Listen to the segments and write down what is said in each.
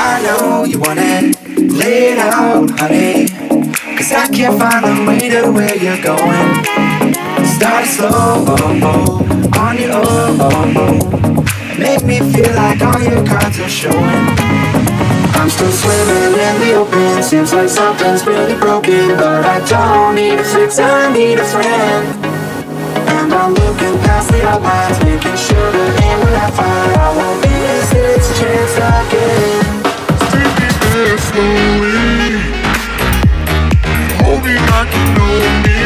I know you want it. Lay it out, honey. Cause I can't find a way to where you're going. Start slow, on your own. Make me feel like all your cards are showing. I'm still swimming in the open. Seems like something's really broken, but I don't need a fix, I need a friend. And I'm looking past the outlines, making sure that ain't what I find. I won't miss this chance again. Take me there slowly, hold me like you know me.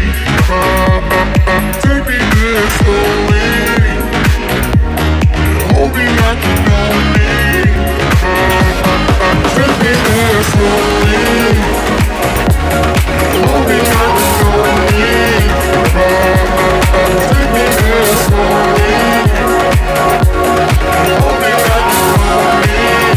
Take me there slowly, hold me like you know me. Take me there slowly, hold me like you know me. Take me there slowly, hold me like you know me.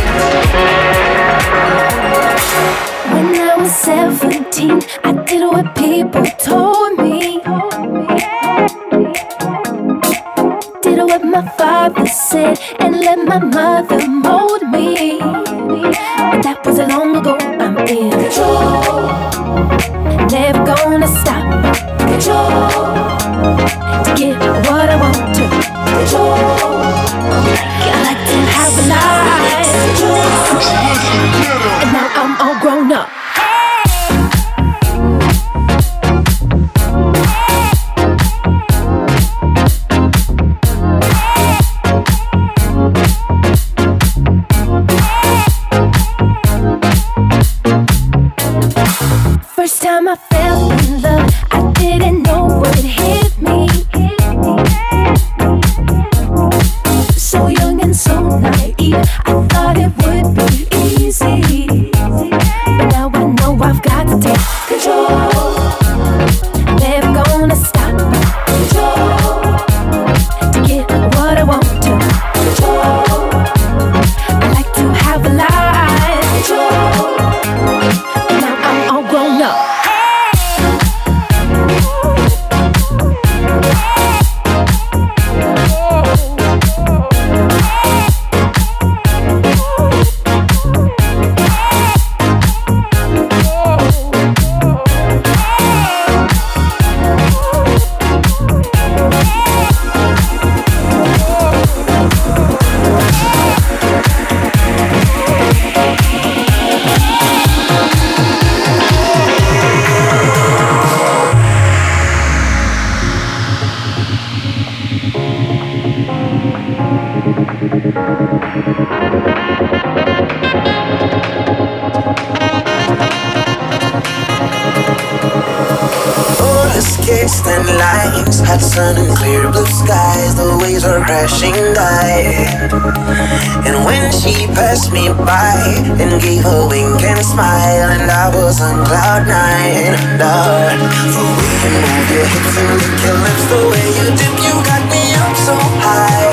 When I was 17, I did what people told me. Did what my father said and let my mother mold me. But that was long ago. I'm in control, never gonna stop. Control, to get what I want to. Control, I like to have a life. And now I'm all grown up. First time I fell in love, I didn't know what hit me. So young and so naive, I thought it would be easy. But now I know I've got to take control, never gonna stop. Control, to get what I want to. Control, I like to have a life. Control, now I'm all grown up. Distant lines, hot sun and clear blue skies. The waves are crashing by. And when she passed me by and gave a wink and smile, and I was on cloud nine. Lord, the way you move your hips and lick your lips, the way you dip, you got me up so high.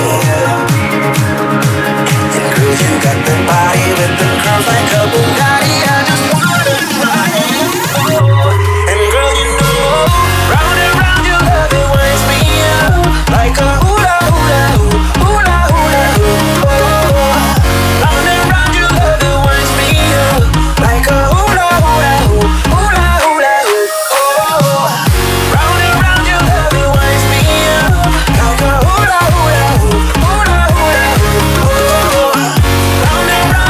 And girl, you got that body with them curves like a Bugatti. I just wanna ride. And girl, you know, round and round your love, it winds me up like a hula hula hoop, hula hula hoop. Round and round your love, it winds me up like a hula hula hoop, hula hula hoop. Round and round your love, it winds me up like a hula hula hoop, hula hula hoop. Round and round.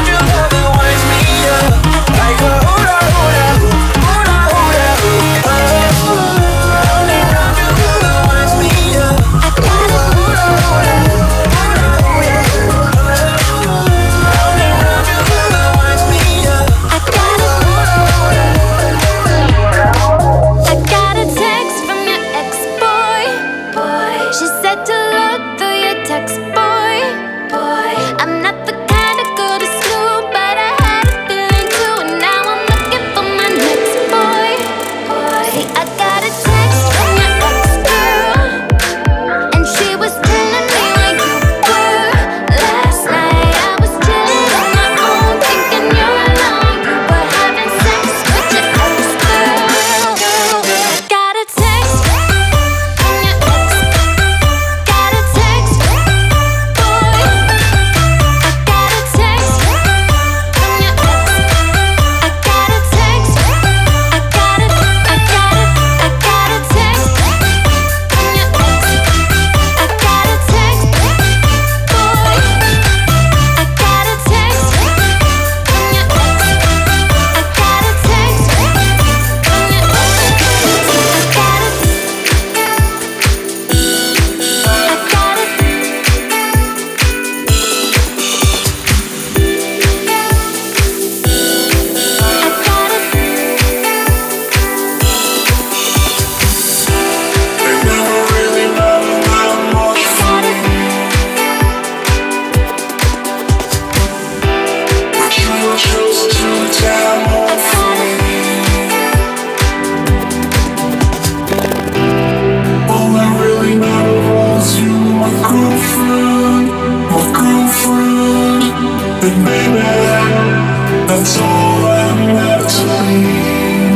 That's all that matters to me.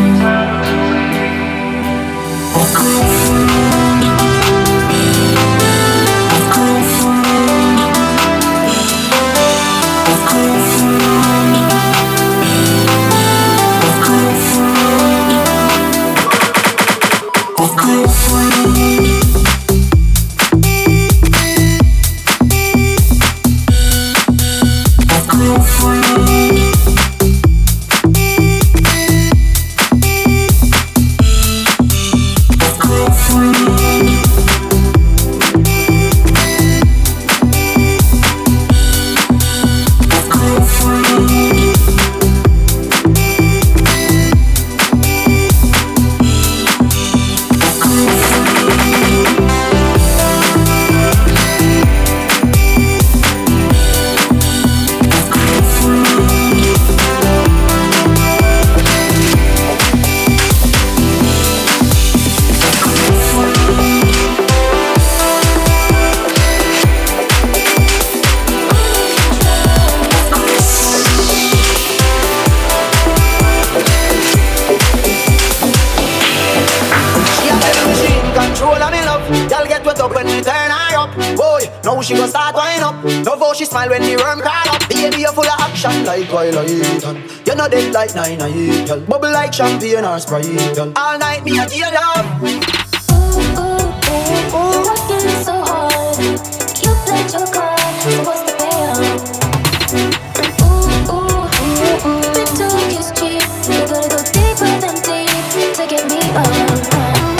She gon' start wind up. Love how she smile when the worm crawl up. Baby, you're full of action like Twilight. You're not dead like 9-8, girl. Bubble like champagne or Sprite, girl. All night me a deal love. Ooh, ooh, ooh, working so hard. You played your card, so what's the payoff? Ooh, ooh, ooh, ooh. Been too kiss cheap. You gotta go deeper than deep to get me on.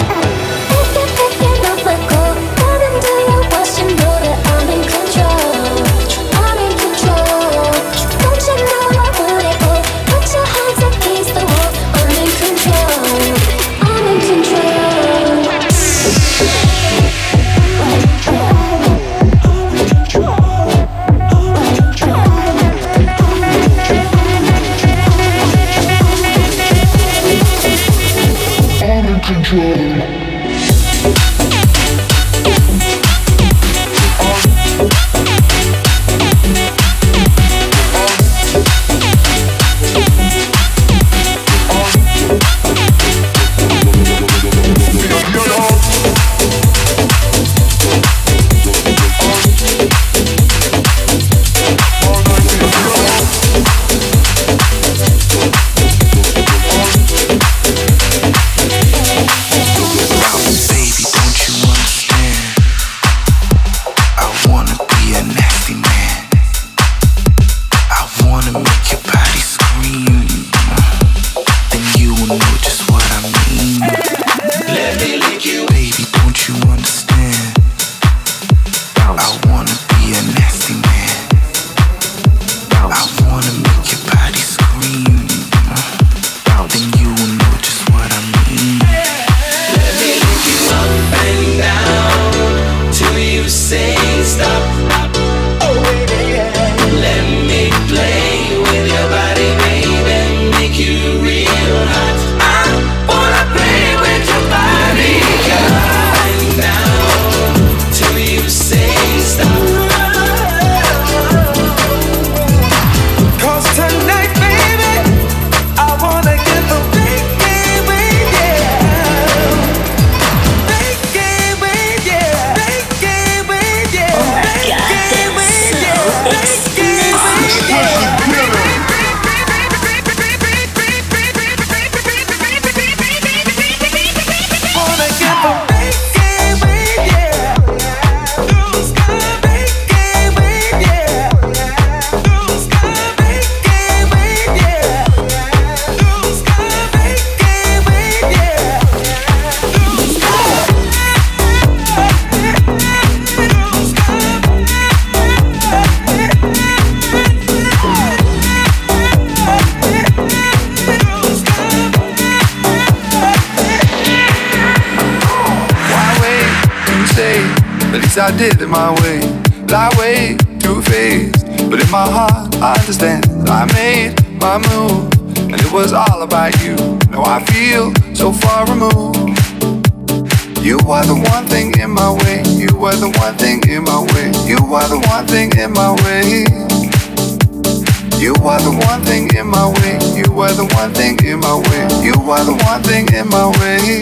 I did it my way, fly way too fast. But in my heart I understand I made my move, and it was all about you. Now I feel so far removed. You are the one thing in my way. You are the one thing in my way. You are the one thing in my way. You are the one thing in my way. You are the one thing in my way. You are the one thing in my way.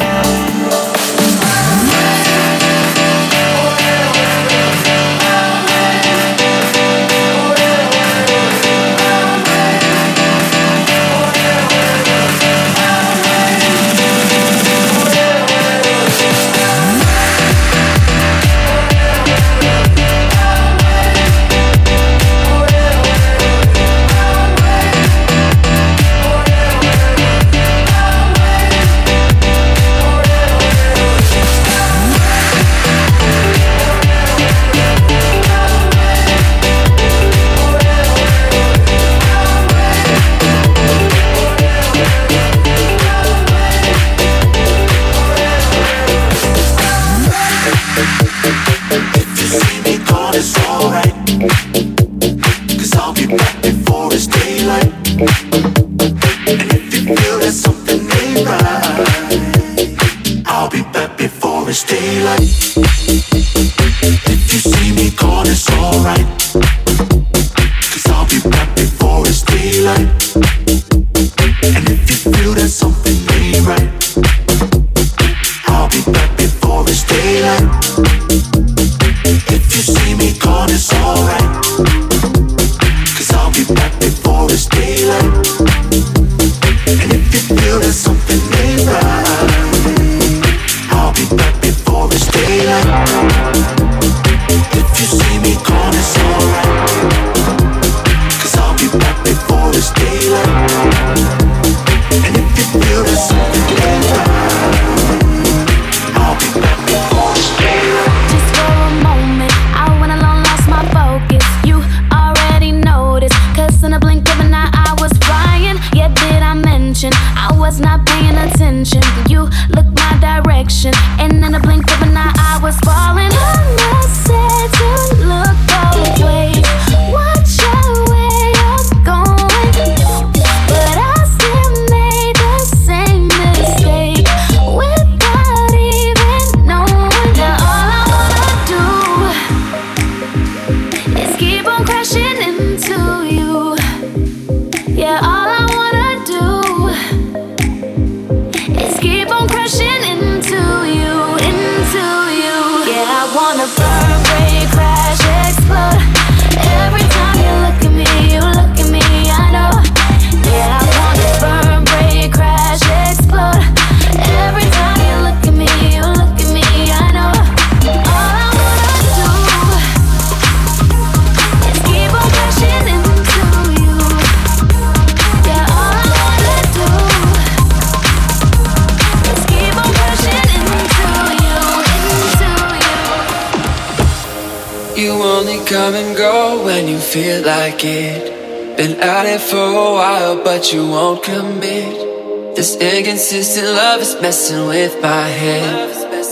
Come and go when you feel like it. Been at it for a while, but you won't commit. This inconsistent love is messing with my head.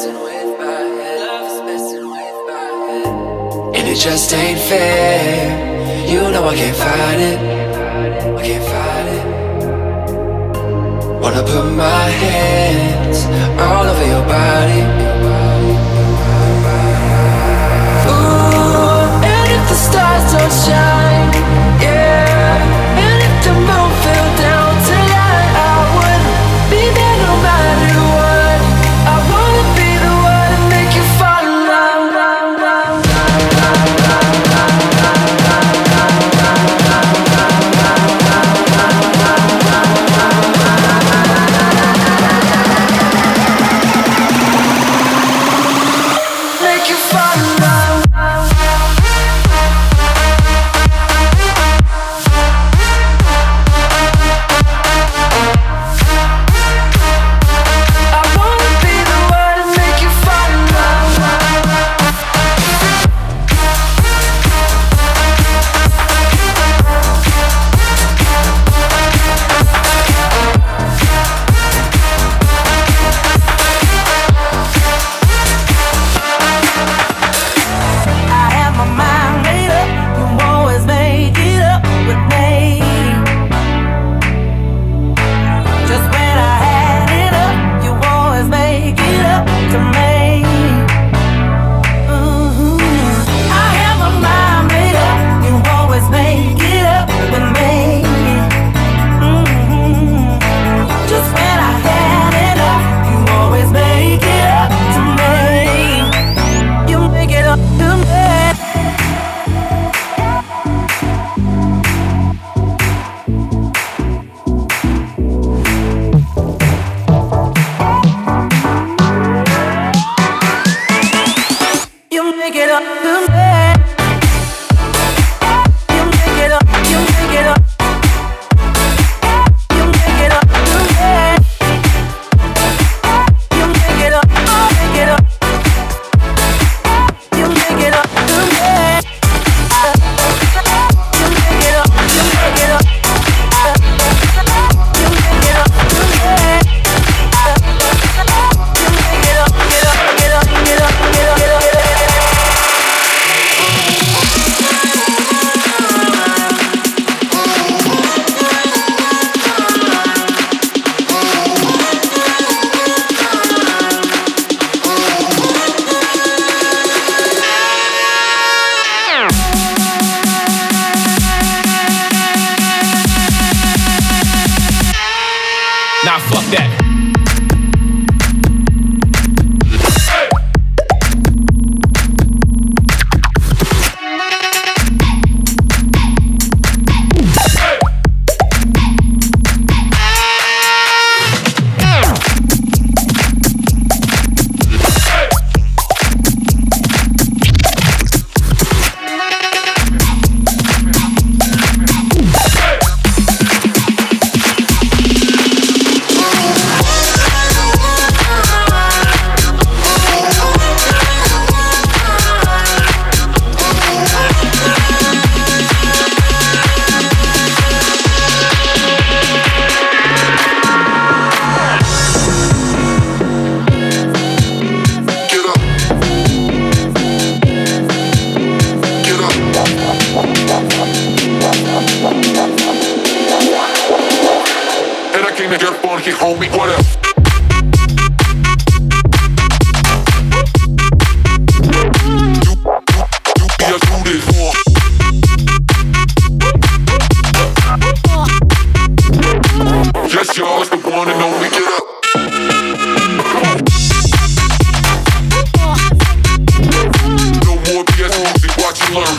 And it just ain't fair. You know I can't fight it. I can't fight it. Wanna put my hands all over your body. The stars don't shine, yeah. And if the moon fell down tonight, I would be there no matter what. I wanna be the one to make you fall in love. Make you fall in love. fuck that. Homie, what up? Yes, y'all, it's the one and only. Get up. No more BS music, watch and learn.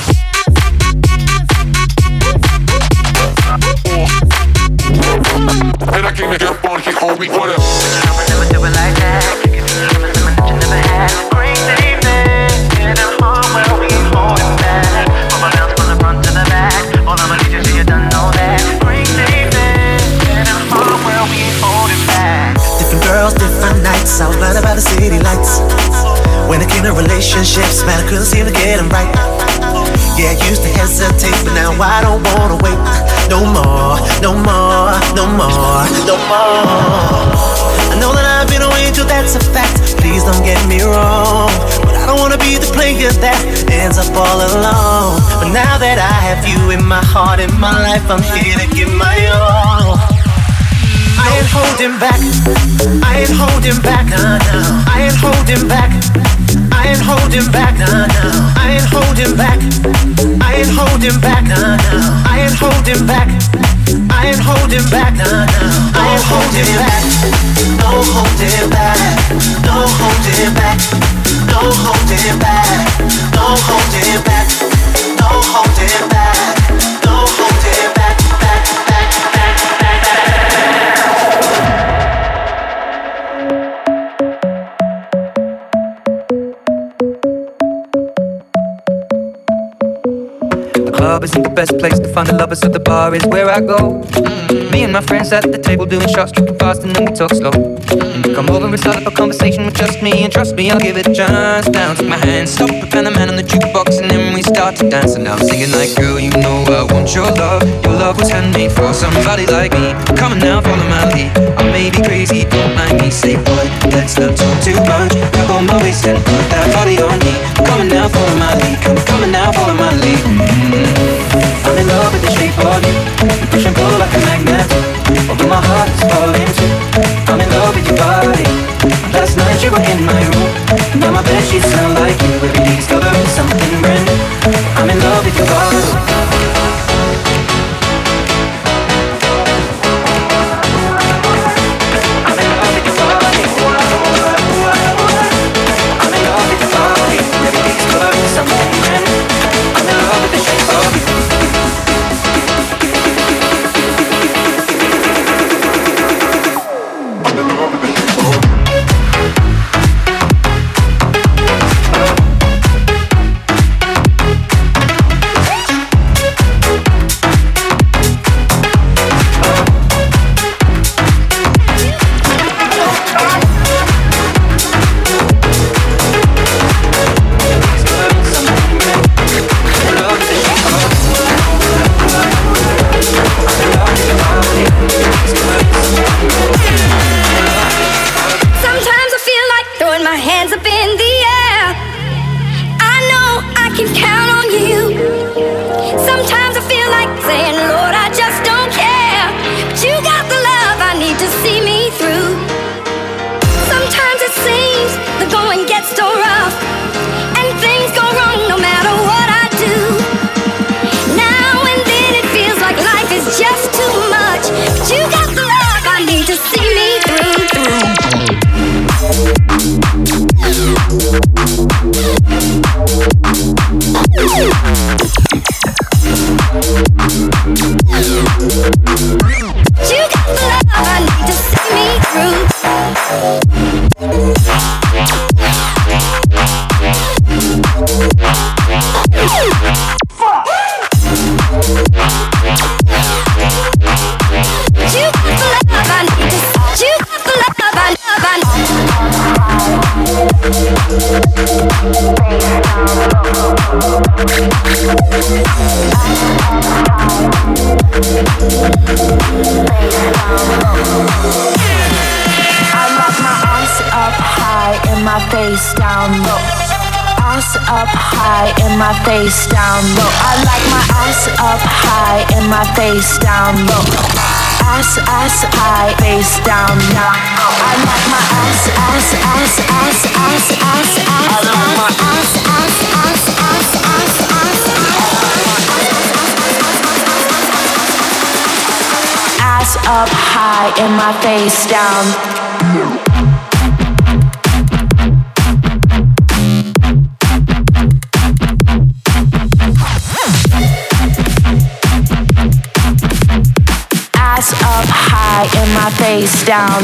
And I came to get up on here, homie, what up? I would never do it like that. Give you something that you never had. Great evening, getting home where we ain't holding back. From my mouth from the front to the back. All I'ma need you so you don't know that. Great evening, getting home where we ain't holding back. Different girls, different nights. I was blinded by the city lights. When it came to relationships, man, I couldn't seem to get them right. Yeah, I used to hesitate, but now I don't wanna wait. No more, no more, no more, no more. I know that I've been away too, that's a fact. Please don't get me wrong, but I don't wanna be the player that ends up all alone. But now that I have you in my heart, in my life, I'm here to give my all. I ain't holding back, I ain't holding back, no. I ain't holding back, I ain't holding back, no. I ain't holding back, I ain't holding back, no. I ain't holding back, I ain't holding back, no. I ain't holding back, no holding back, no holding back, no holding back, no holding back, no holding back, no holding back, back, back, back, back, back. Club isn't the best place to find the lovers, so the bar is where I go. Me and my friends at the table doing shots, drinking fast, and then we talk slow. And you come over and start up a conversation with just me, and trust me, I'll give it a chance. Now take my hand, stop it, and the man on the jukebox, and then we start to dance. And now I'm singing like, girl, you know I want your love. Your love was handmade for somebody like me. Come on now, follow my lead. I may be crazy, don't mind me. Say, boy, let's not talk too much. Grab on my waist and put that body on me. Come on now, follow my lead. Come on now, follow my lead. I'm in love with the shape of you. You push and pull like a magnet. Although my heart is falling too. I'm in love with your body. Last night you were in my room. Now my bedsheets smell like you. Every day's covered in something brand new. I'm in love with your body. face down low. Ass up high and my face down low. I like my ass up high and my face down low. Ass high, face down low. I like my ass. I love my ass. Ass up high and my face down. Ass up high and my face down.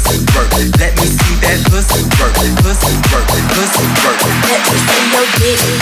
Let me see your dick.